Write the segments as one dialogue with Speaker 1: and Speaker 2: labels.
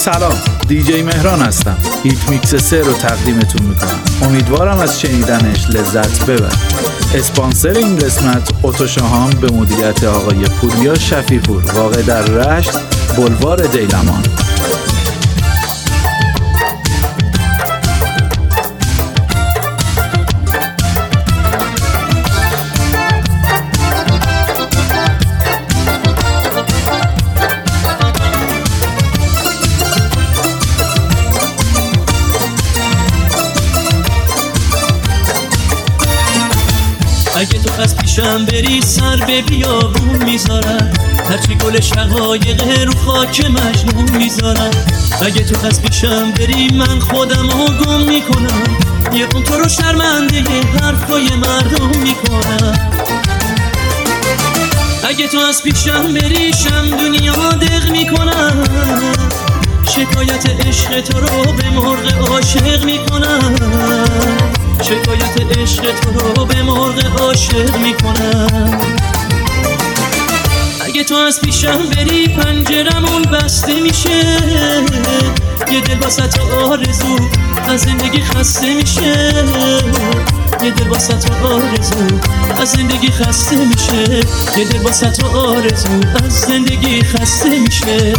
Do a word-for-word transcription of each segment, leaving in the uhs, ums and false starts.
Speaker 1: سلام، دیجی مهران هستم. هیت میکس سه رو تقدیمتون میکنم. امیدوارم از شنیدنش لذت ببرید. اسپانسر این قسمت اتوشاهان به مدیریت آقای پوریا شفیع‌پور، واقع در رشت، بلوار دیلمان.
Speaker 2: اگه تو از پیشم بری سر به بیابون میذارم، هرچی گل شقایق رو خاک مجنون میذارم. اگه تو از پیشم بری من خودم رو گم میکنم، یه اون تو رو شرمنده یه حرفای مردم میکنم. اگه تو از پیشم بری شم دنیا دق میکنم، شکایت عشق تو رو به مرغ عاشق میکنم. شکایت عشق تو رو به مرغ عاشق میکنم. اگه تو از پیشم بری پنجرمون بسته میشه، یه دل واسه آرزو از زندگی خسته میشه. یه دل واسه آرزو از زندگی خسته میشه. یه دل واسه آرزو از زندگی خسته میشه.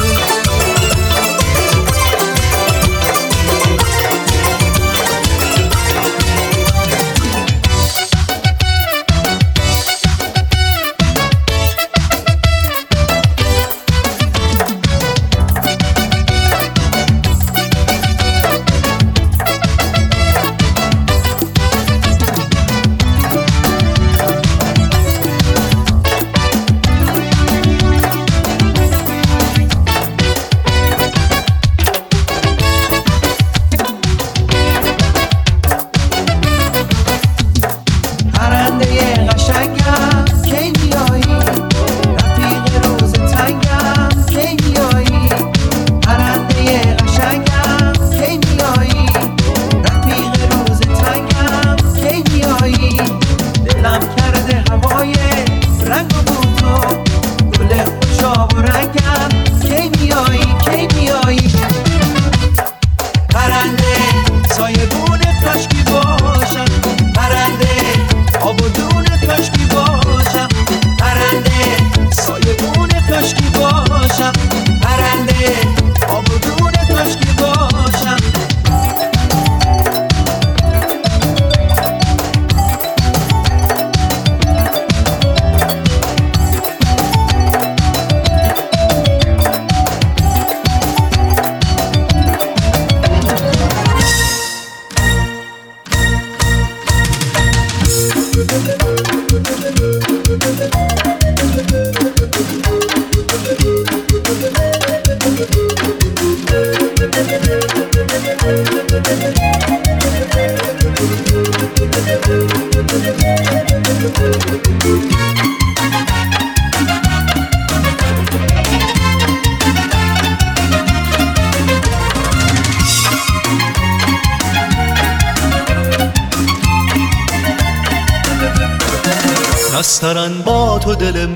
Speaker 3: نسترن با تو دل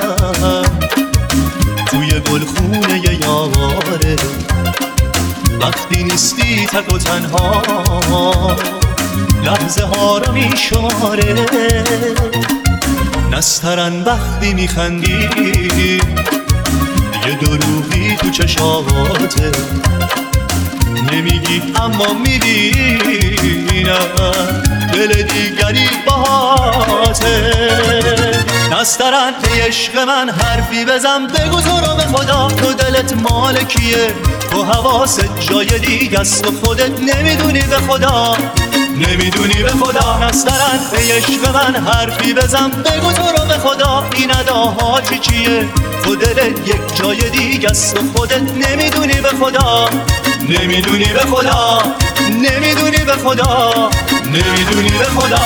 Speaker 3: من توی گلخونه یاره، وقتی نیستی تک و تنها لحظه ها رو میشماره. نسترن وقتی میخندی یه دروغی تو چشاته، نمیگی اما میبینم دل دیگری باهاته. نسترن ای عشق من حرفی بزن، بگو تو رو به خدا تو دلت مال کیه؟ تو حواست جای دیگه است و خودت نمیدونی به خدا، نمیدونی به خدا. نسترن ای عشق من حرفی بزن، بگو تو رو به خدا این اداها چی چیه؟ تو دلت یک جای دیگه است و خودت نمیدونی به خدا، نمیدونی به خدا، نمیدونی به خدا، نمیدونی به خدا.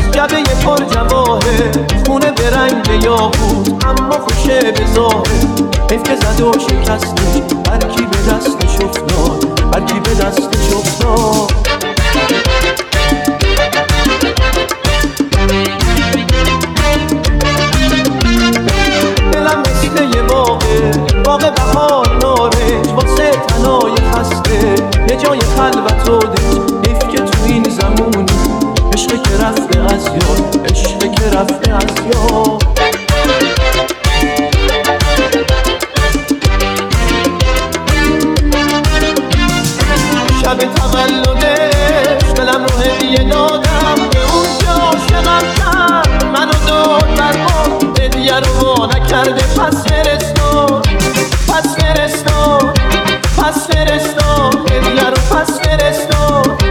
Speaker 4: جبه پر جواهر، خونه به رنگ یاقوت اما خوشه به ظاهر. حیف که زد و شکستش، هرکی به دستش افتاد، هرکی به دستش افتاد. دلم مثل یه باغه، باغ بهار نارنج، واسه تنای خسته یه جای خلوت و دنج. حیف که تو این زمونی عشق که رفته از یاد، عشق که رفته از یاد. شب تولدش دلم رو هدیه دادم، به اون که عاشقم کرد منو داد بر ما، هدیه رو وا نکرده پس فرستاد، پس فرستاد، پس فرستاد، هدیه رو پس فرستاد.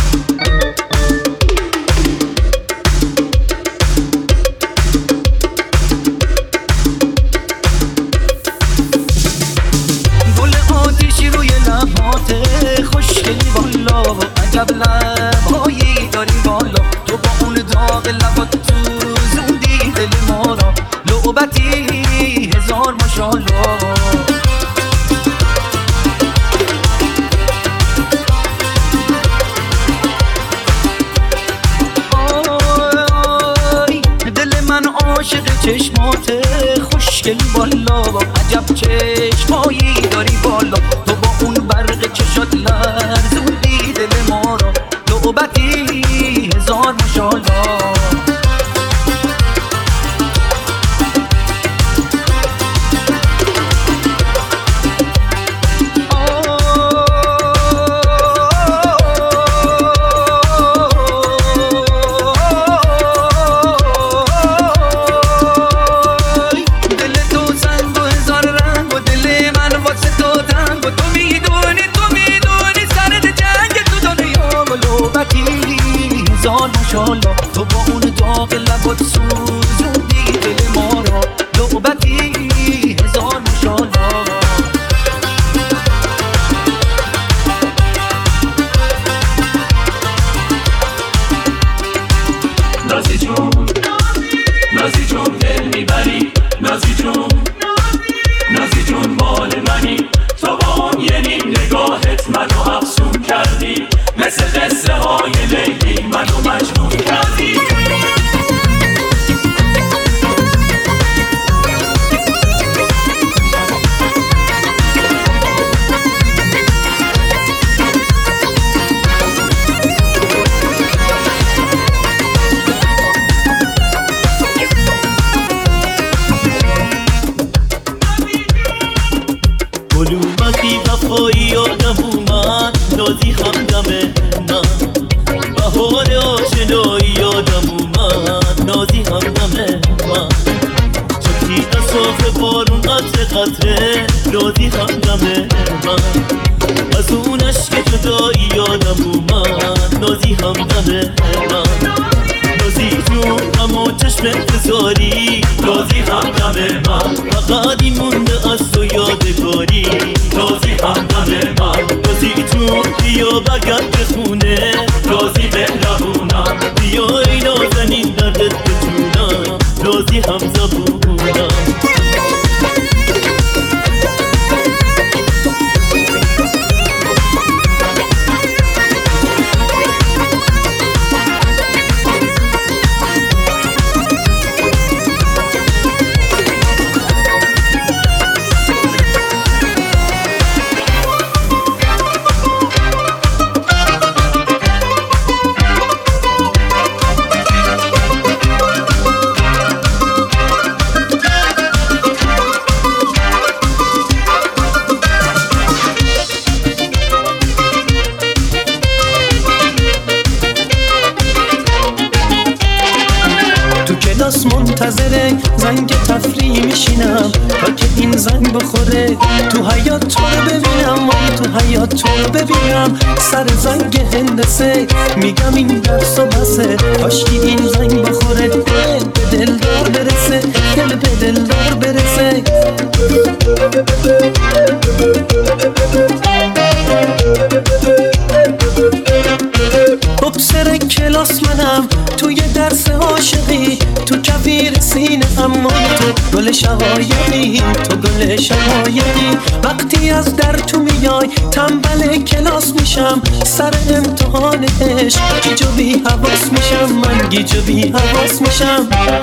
Speaker 4: عجب لبهایی داری بالا، تو با اون داغ لبات تو زودی دل ما را، لعبتی هزار ماشالله. آی دل من عاشق چشماته، خوشگلی بالا، عجب چشمایی داری بالا، تو با اون برق چشات لرزوندی دل ما را، لعبتی هزار ماشالله. تو با اون داغ لبات سوزوندی دل ما را، لعبتی هزار ماشالله. نازی جون، نازی جون دل میبری، نازی جون، نازی جون مال منی، تو با اون یه نیم نگاهت منو افسون کردی، مثل قصه های لیلی منو مجنون کردی. گلومکی وفایی یادم اومد، نازی همدمه من، بهار آشنایی یادم اومد، نازی همدمه من، چکی نصاف بارون قطره قطره، نازی همدمه من، از اون عشق جدایی یادم اومد، نازی همدمه من، نازی جون اما چشم انتظاری، نازی همدمه من، فقط این مونده از تو یادگاری، نازی همدمه من، نازی جون بیا بگرد به خونه، نازی مهربونم، بیا ای نازنین دردت بتونم، نازی همزبونم. منتظر زنگ تفریح میشینم تا که این زنگ بخوره، تو حیات تو رو ببینم، وای تو حیات تو رو ببینم، سر زنگ هندسه میگم این درس و بسه، کاشکی این زنگ بخوره، دل به دلدار برسه، دل به دلدار برسه. خب سر کلاس منم توی درس
Speaker 5: عاشقی تو کبیر سینه اما تو گل شقایقی تو گل شقایقی وقتی از در تو میای تنبل کلاس میشم سر امتحان عشق گیج و بی حواس میشم من گیج و بی حواس میشم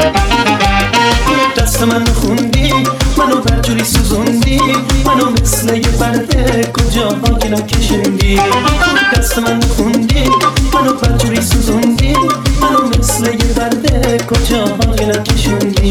Speaker 5: دست من خوندی منو برجوری سوزوندی منو مثل یه برده کجا که نکشوندی دست من خوندی منو برجوری سوزوندی منو مثل یه برده کجا که نکشوندی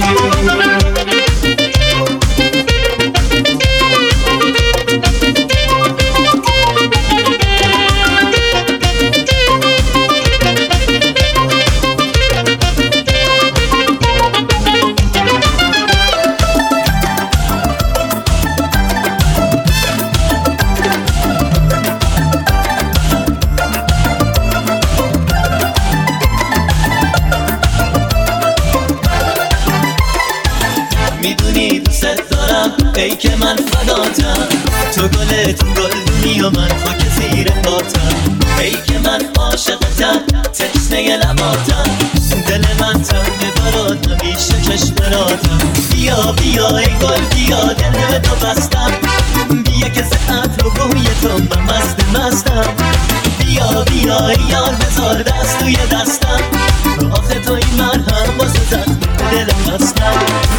Speaker 4: ای که من فداتم تو گل تو گلدونی و من خاک زیر پاتم ای که من عاشقتم تشنه لباتم دل من تنگ برات همیشه چشمراتم بیا بیا ای گل بیا دل تو بستم بیا که ساعت رو بوی تو من مست مستم بیا بیا ای یار بذار دست توی دستم آخه تو این مرهم واسه زخم دلم بستم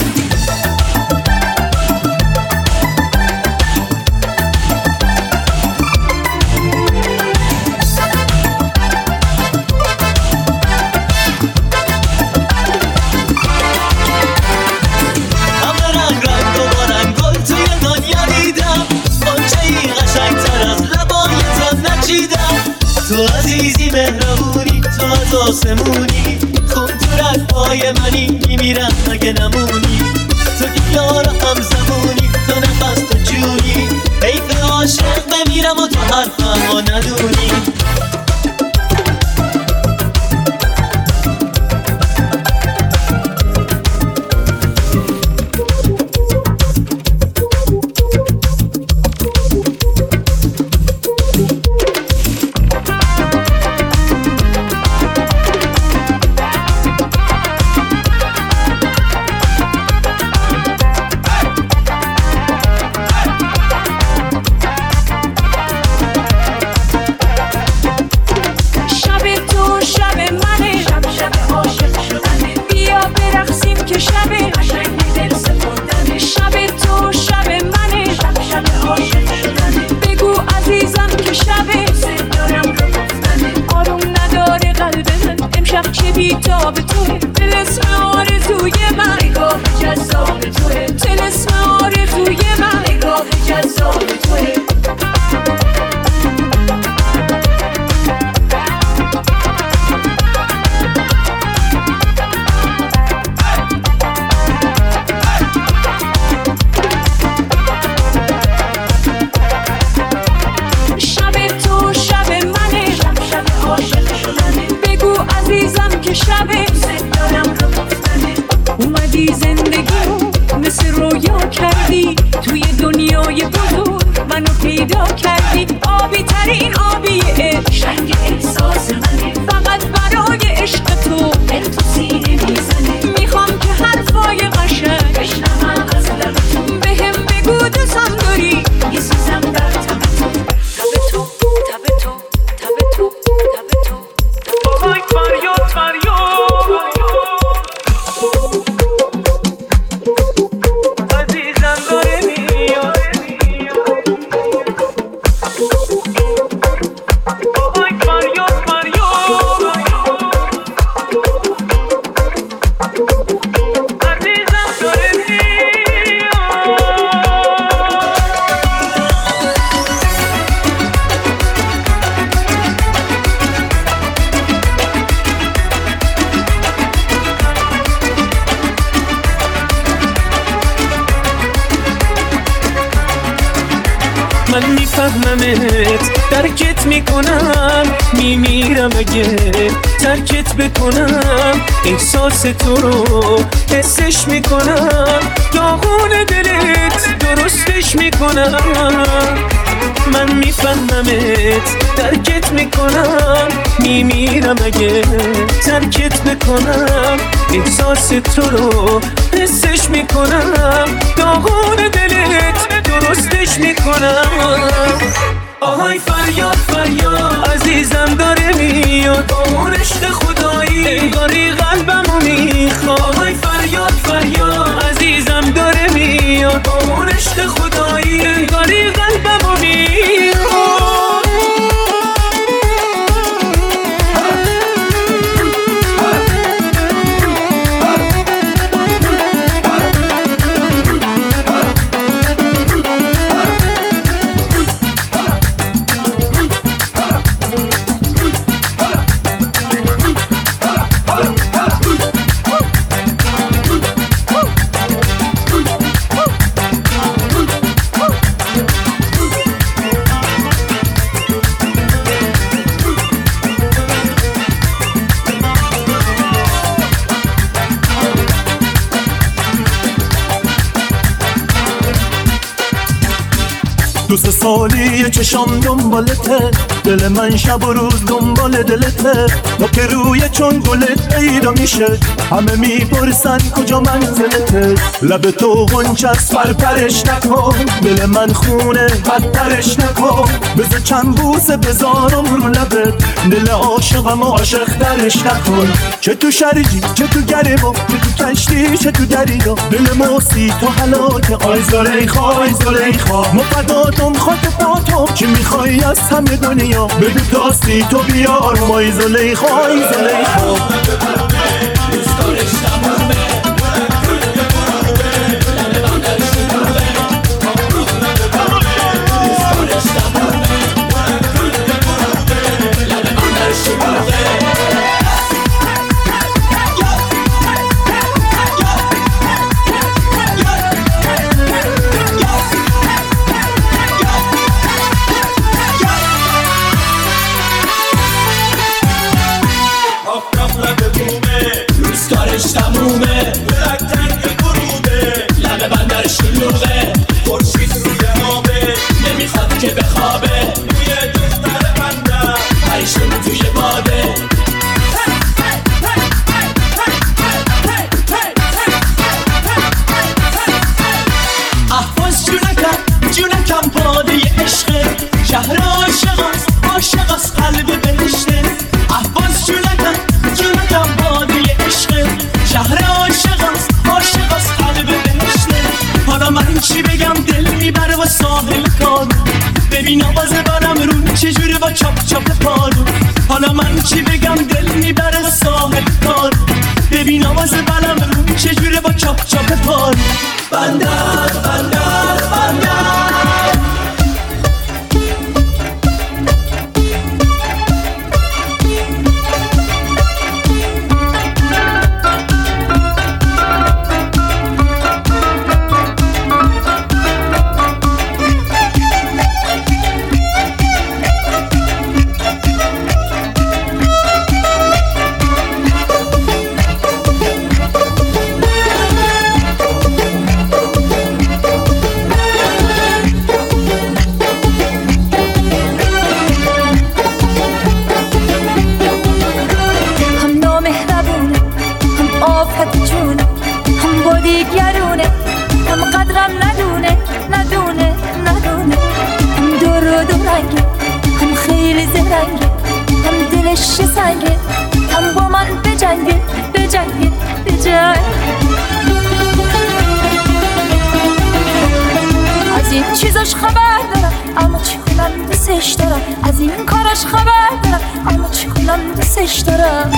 Speaker 4: تو عزیزی مهربونی تو از آسمونی خون تو رگ‌های منی میمیرم مگه نمونی تو که یار هم زمونی تو نفس تو جونی حیف عاشق بمیرم و تو حرفم و ندونی
Speaker 6: Mario, Mario.
Speaker 5: میفهممت، درکت میکنم، میمیرم اگه ترکت بکنم. احساس تو رو حسش میکنم، داغون دلت درستش میکنم. من میفهممت، درکت میکنم، میمیرم اگه ترکت بکنم. احساس تو رو حسش میکنم، داغون دلت درستش میکنم. آهای فریاد فریاد عزیزم داره میاد، اون عشق خدایی انگاری قلبمو میخواد. آهای فریاد فریاد عزیزم داره میاد، اون عشق خدایی انگاری قلبمو میخواد.
Speaker 3: دو سه سالی چشام دنبالته، دل من شب و روز دنبال دلته. ما که روی چون گلت پیدا میشه، همه میپرسن کجا منزلته. لب تو غنچست فرپرش نکن، دل من خونه بدترش نکن. بذار چند بوسه بذارم رو لبت، دل عاشقم عاشق درش نکن. چه تو شرجی چه تو گرمو، چه تو کشتی چه تو دریا، دل موسی تو حلاکه. آی زلیخا آی زلیخا مفداتم خاک پاتم، چی میخوای از همه دنیا بگو تاستی تو بیار. مای زلیخا آی زلیخا ببین آوازه برم رو چجوری با چاپ چاپ پارو. حالا من چی بگم دل میبره ساحل کار. ببین آوازه برم رو چجوری با چاپ چاپ پارو. بندر بندر بندر چیزاش خبر دارم اما چی کنم دوستش دارم. از این کاراش خبر دارم اما چی کنم دوستش دارم.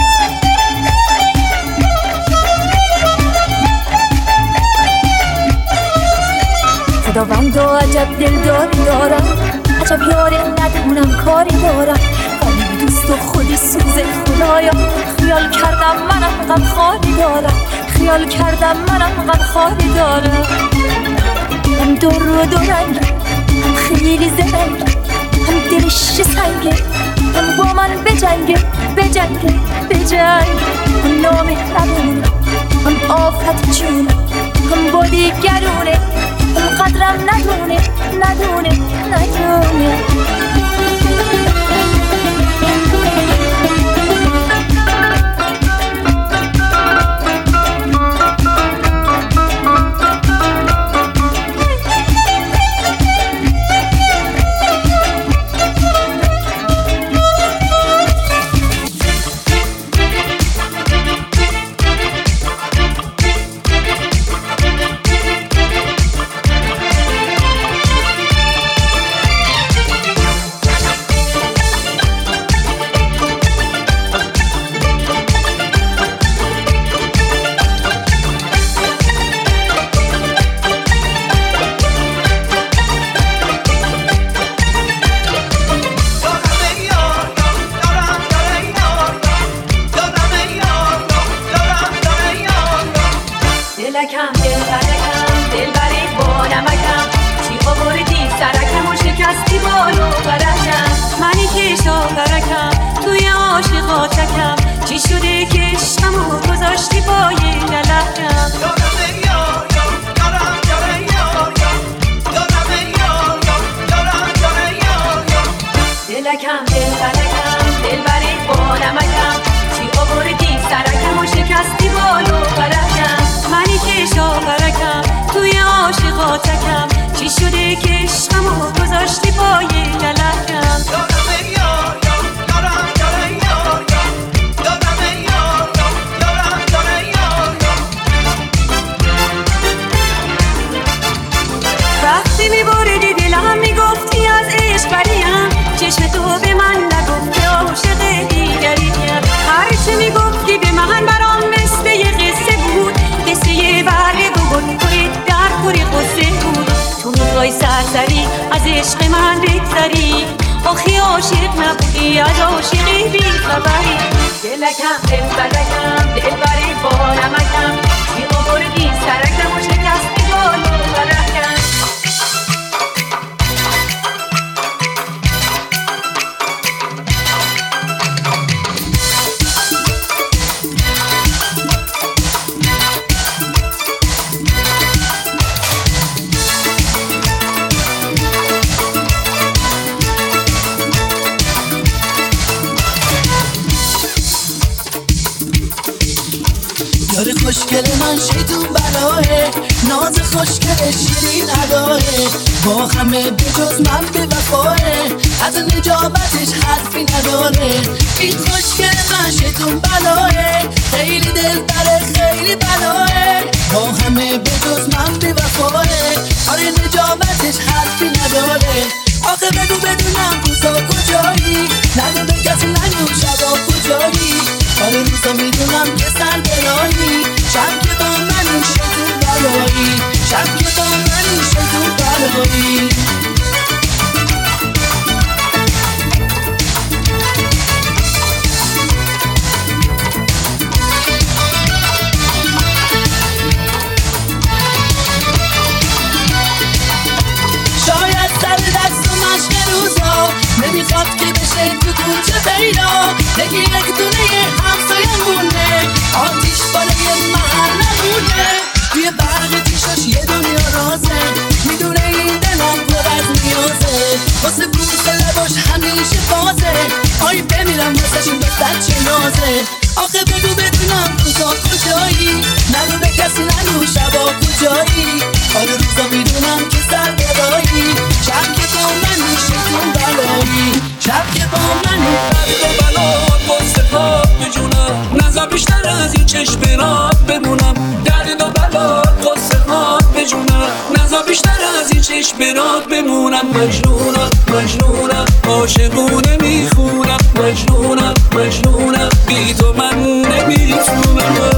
Speaker 3: خداوندا عجب دلداری دارم، عجب یاری ندونم کاری دارم. قلبی دوست و خودی سوزه خدایا، خیال کردم منم غم خاری دارم. خیال کردم منم غم خاری دارم. هم دور و دو رنگی، هم
Speaker 6: خیلی زرنگ، هم دلش سنگه، هم با من بجنگه بجنگه بجنگ. هم نامهربونه، هم آفت چونه، هم با دیگرونه، هم قدرم ندونه ندونه ندونه.
Speaker 7: خوشگل من شیطون بلاه، ناز خوشگل شیرین اداه، با همه بجز من به وفاه، از نجابتش حرفی نداره. این خوشگل من شیطون بلاه، خیلی دل بره خیلی بلاه، با همه بجز من به وفاه، آره نجابتش حرفی نداره. آخه بگو بدونم روزا کجایی، نگو به کسی نگو شبا کجایی، آره روزا میدونم که سر برایی، شب که با منی شیطون بلایی، شب که با منی شیطون بلایی. شاید سر دست و مشق روزا نمیخواد که بشه تو کوچه پیدا، نگی یک دونه همسایه مونه، آتیش بالای محله مونه، توی برق چیشاش یه دنیا رازه، میدونه این دلم پر از نیازه، واسه بوس لباش همیشه بازه، آی بمیرم واسه این دختر چه نازه. آخه بگو بدونم روزا کجایی، نگو به کسی نگو شبا کجایی، آره روزا میدونم که سر برایی، شب که با منی شیطون بلایی، شب که با منی
Speaker 8: درد و بلا قصه ها بجونم، نزا بیشتر از این چشم بمونم، درد و بلا قصه ها بجونم، نزا بیشتر از این چشم بمونم. مجنونم مجنونم عاشقونه میخونم، مجنونم مجنونم بی تو من نمیتونم.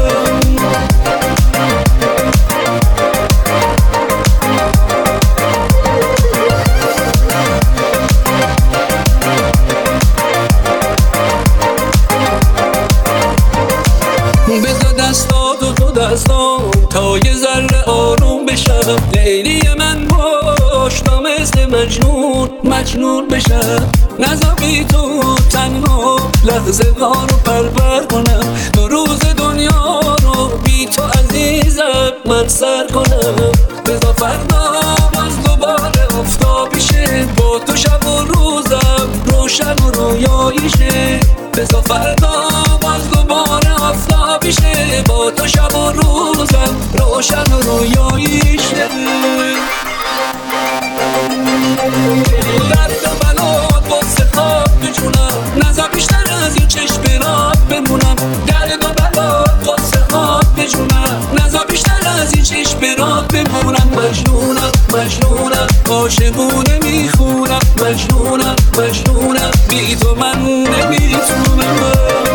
Speaker 8: بذار دستاتو تو دستام تا یه ذره آروم بشم، لیلی من باش تا مثل مجنون مجنون بشم نذار بی تو تنها لحظه ها رو پرور کنم دو روز دنیا رو بی تو عزیزم من سر کنم بذار فردا باز دوباره افتابی شه با تو شب و روزم روشن و رویایی شه بذار فردا باز دوباره افتابی شه با تو شب و روزم روشن و رویایی شه درد و بلاد واسه خواب بجونم نذار بیشتر از این چشم برات بمونم درد و بلاد واسه خواب بجونم نذار بیشتر از این چشم برات بمونم مجنونم مجنونم عاشقونه میخونم مجنونم مجنونم بی تو من نمیتونم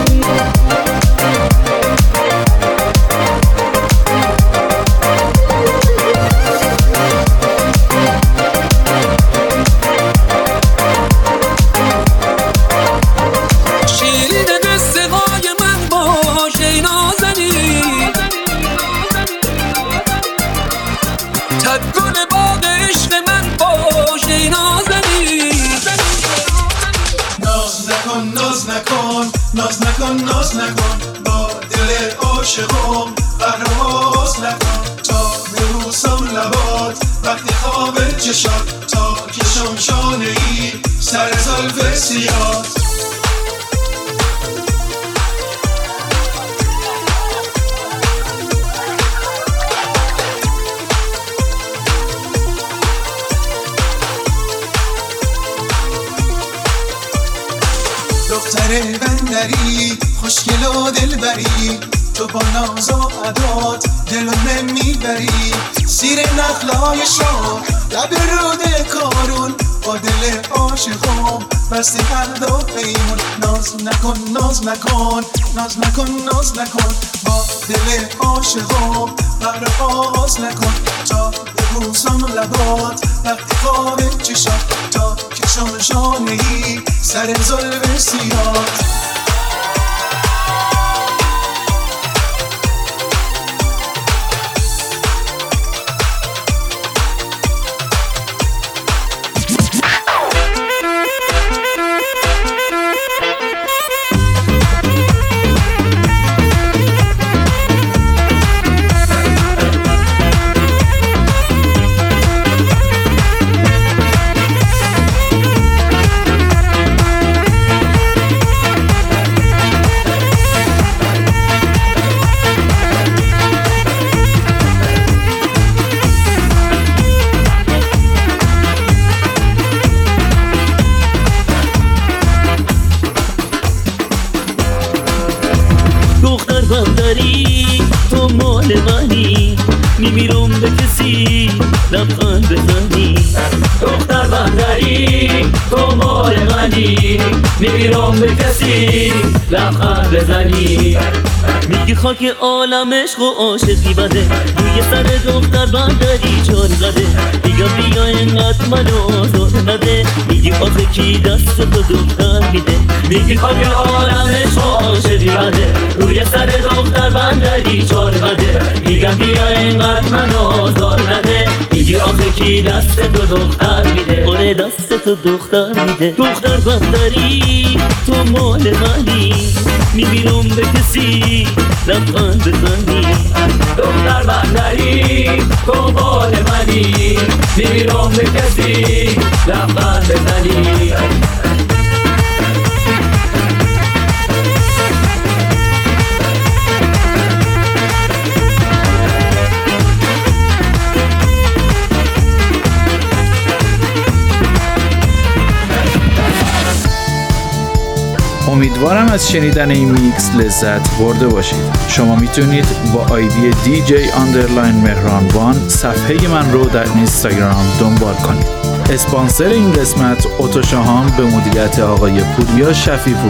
Speaker 9: ناز نکن ناز نکن با دل عاشقم قهرماز نکن تا ببوسم لبات وقتی خواب چشات تا کشم شانه ای سر زلف سیاد دختر بندری خوشگل و دلبری تو با ناز و عدات دلم میبری سیر نخلای شام لب رود کارون با دل عاشقم بسته قلب و پیمون ناز نکن ناز نکن ناز نکن ناز نکن با دل عاشقم پرواز نکن تا ببوسم لبات وقتی خواب چشات تا کشم شانه ای سر زلف سیاد
Speaker 4: تو مال منی میمیرم به کسی لبخند بزنی دختر بندری تو مال منی میمیرم به کسی لبخند بزنی میگی خاک عالم عشق و عاشقی بده روی سر دختر بندری چار زده میگم بیا اینقدر منو آزار نده میگی آخه کی دست تو دختر میده میگی خاک عالم عشق و عاشقی بده روی سر دختر بندری چار زده میگم بیا اینقدر منو آزار نده میگی آخه کی دست تو دختر میده آره دست تو دختر میده دختر بندری تو مال منی میبینم به کسی لبخند بزنی دختر بندری تو مال منی میبینم به کسی لبخند بزنی
Speaker 1: امیدوارم از شنیدن این میکس لذت برده باشید. شما میتونید با آیدی دی جی آندرلاین مهرانوان صفحه من رو در اینستاگرام دنبال کنید. اسپانسر این قسمت اتوشاهان به مدیریت آقای پوریا شفیع‌پور.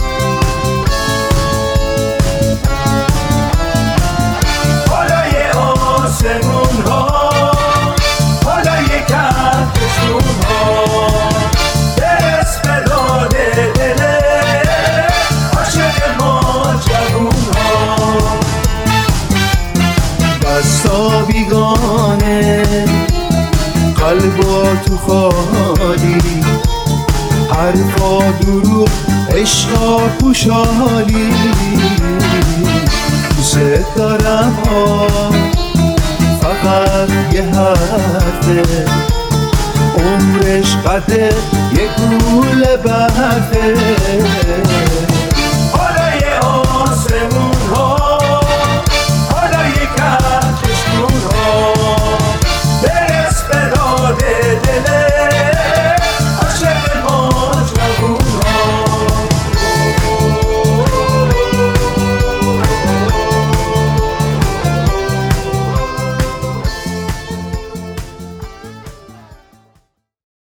Speaker 3: بالای آسمون ها بالای کهکشون ها درست به داده دله عاشق ما جوون ها دستا بیگانه
Speaker 10: قلبا تو خالی، حرفا دروغ عشقا خوشحالی. دوست دارم ها فقط یه حرفه، عمرش قده یه گوله برفه.